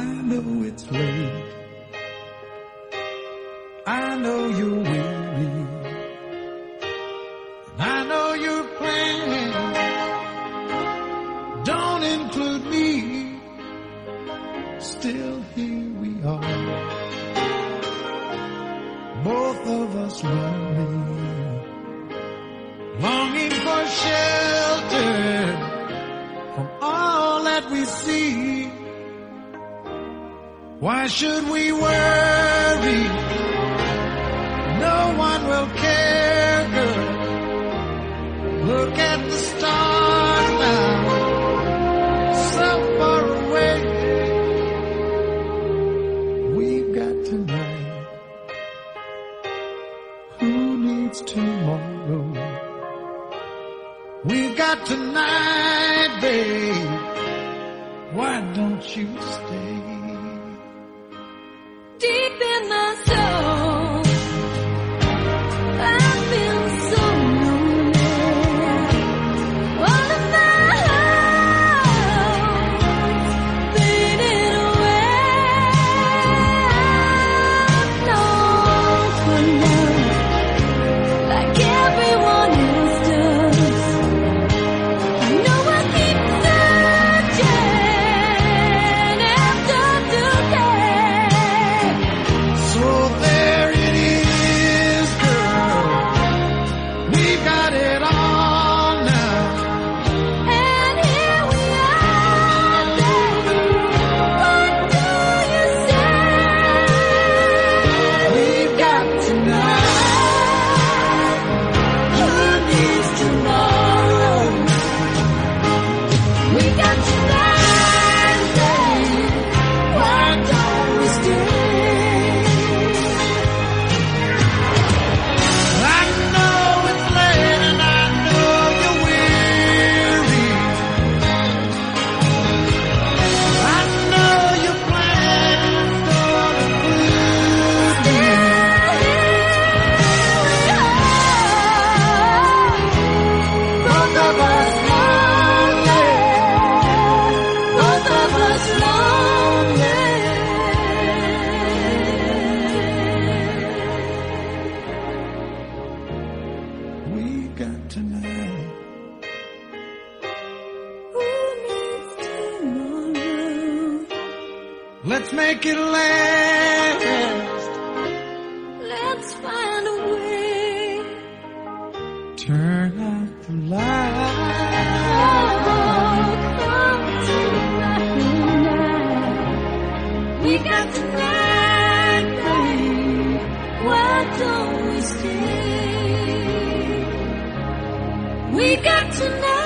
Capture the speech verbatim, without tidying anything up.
I know it's late. I know you're weary. I know your plans don't include me. Still here we are, both of us lonely, longing for shelter from all that we see. Why should we worry? No one will care, girl. Look at the stars now, so far away. We've got tonight. Who needs tomorrow? We've got tonight, babe. Why don't you stay? Deep in my soul, I feel so lonely. All of my hopes faded away. I'm known for love, like everyone else does. I know I keep searching after today. So there it is, girl. We got it all now. And here we are, baby. What do you say? We've got tonight. Who needs tomorrow? We got tonight, baby. Why don't we stay? I know it's late and I know you're weary. I know your plans don't include me. Both of us lonely. Both of us lonely. We got tonight. Who needs tomorrow? Let's make it last. Let's find a way. Turn out the light. Oh, come tonight. We got tonight, babe. Why don't we stay? We got tonight.